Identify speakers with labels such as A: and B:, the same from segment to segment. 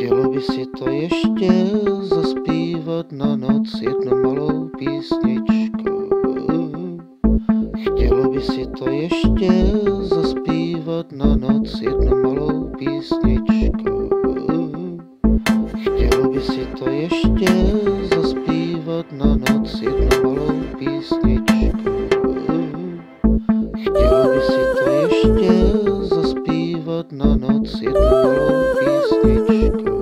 A: Chtělo by si to ještě zaspívat na noc jednu malou písničku. Chtělo by si to ještě zaspívat na noc jednu malou písničku. Chtělo by si to ještě zaspívat na noc jednu malou písničku. Chtělo by si to ještě zaspívat na noc jednu malou písničku.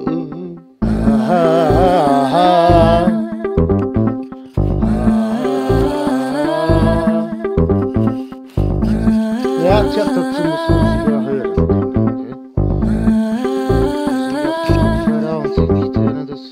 B: Ja, tja, dat ze musst du ja hören.
A: Und sie nicht hören, das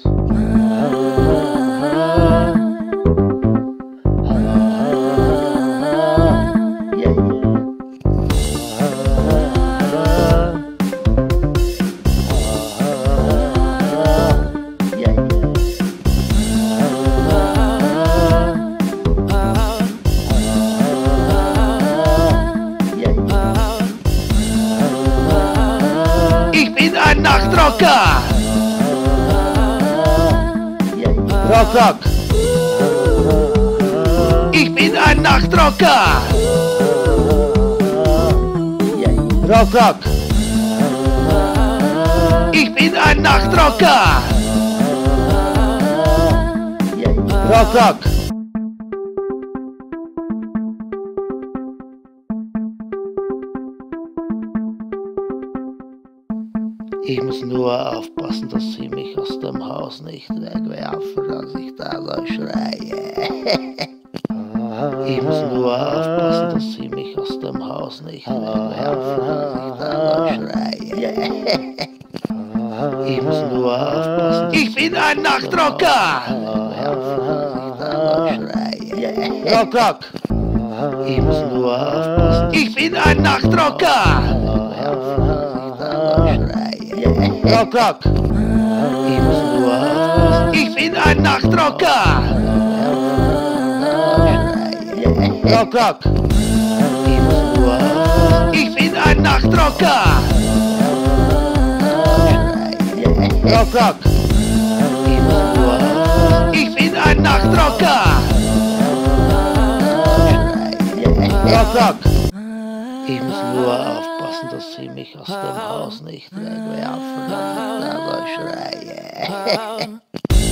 C: Ich bin ein Nachtrocker!
B: Rock, rock.
C: Ich bin ein Nachtrocker!
B: Rock, rock.
C: Ich bin ein Nachtrocker!
B: Rock, rock.
A: Ich muss nur aufpassen, dass sie mich aus dem Haus nicht wegwerfen, als ich da so schreie. Ich muss nur aufpassen, dass sie mich aus dem Haus nicht wegwerfen, als ich da so schreie. Ich muss nur aufpassen, dass
C: Ich bin ein Nachtrocker!
B: Rock, rock.
A: ich muss nur aufpassen,
C: Ich bin ein Nachtrocker!
B: Rock, rock.
A: ich muss nur aufpassen,
C: Ich bin ein Nachtrocker!
B: Rock, rock.
A: ich muss nur aufpassen,
C: Ich bin ein Nachtrocker!
B: Rock, rock.
A: ich muss nur aufpassen,
C: Ich bin ein Nachtrocker!
B: Rock, rock.
A: ich muss nur aufpassen, dass sie mich aus dem Haus nicht wegwerfen, als ich da so schreie.